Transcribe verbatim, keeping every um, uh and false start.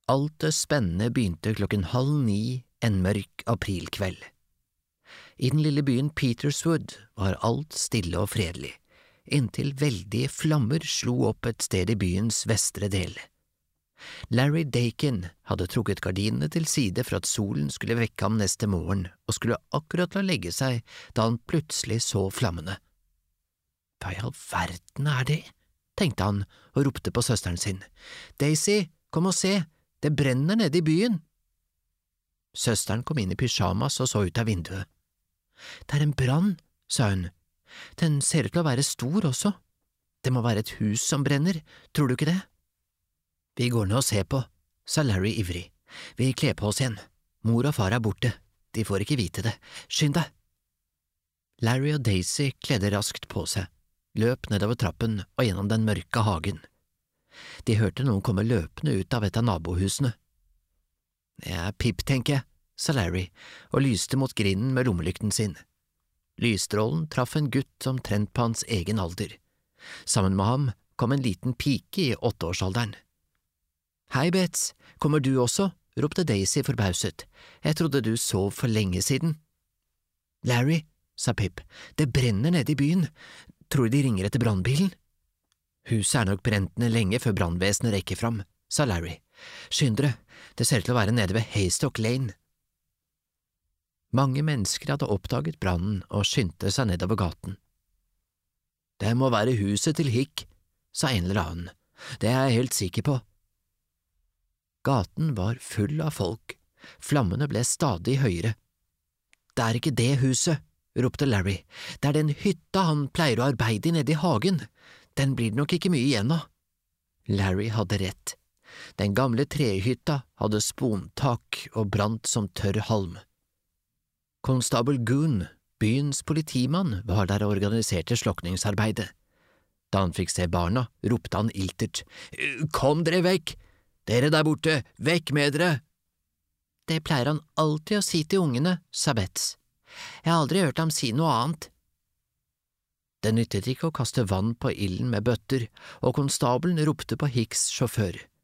Alt det spennende begynte klokken halv ni en mørk aprilkveld. I den lille byen Peterswood var alt stille og fredelig, inntil veldige flammer slo opp et sted i byens vestre del. Larry Dakin hadde trukket gardinene til side for at solen skulle vekke ham neste morgen og skulle akkurat la legge seg da han plutselig så flammene. Hva i all verden er det? Tenkte han og ropte på søsteren sin. Daisy, kom og se, det brenner nede i byen. Søsteren kom inn i pyjamas og så ut av vinduet. Det er en brann, sa hun. Den ser ut til å være stor også. Det må være et hus som brenner, tror du ikke det? Vi går ned og ser på, sa Larry ivrig. Vi kler på oss igjen. Mor og far er borte. De får ikke vite det. Skynd deg! Larry og Daisy kledde raskt på seg, løp nedover trappen og gjennom den mørke hagen. De hørte noen komme løpende ut av et av nabohusene. Det er Pip, tenker jeg, sa Larry og lyste mot grinden med lommelykten sin. Lysstrålen traff en gutt omtrent på hans egen alder. Sammen med ham kom en liten pike i åtteårsalderen. Hei, Bets, kommer du også? Ropte Daisy forbauset. Jeg trodde du sov for lenge siden. Larry, sa Pip, det brenner nede i byen. Tror de ringer etter brannbilen? Huset er nok brent ned lenge før brannvesenet rekker fram, sa Larry. Skynd dere, det ser til å være nede ved Haystock Lane. Mange mennesker hadde oppdaget brannen og skyndte seg nedover gaten. Det må være huset til Hick, sa en eller annen. Det er jeg helt sikker på. Gaten var full av folk. Flammene ble stadig høyere. Det er ikke det huset, ropte Larry. Det er den hytta han pleier å arbeide i nede i hagen. Den blir det nok ikke mye igjen av. Larry hadde rett. Den gamle trehytta hadde spontak og brant som tørr halm. Konstabel Goon, byens politimann, var der og organiserte slokningsarbeidet. Da han fikk se barna, ropte han iltert. Kom dere vekk! Dere der borte, vekk med dere! Det pleier han alltid å si til ungene, sa Bets. Jeg har aldri hørt ham si noe annet. Det nyttet ikke å kaste vann på ilden med bøtter, og konstabelen ropte på Hicks sjåfør.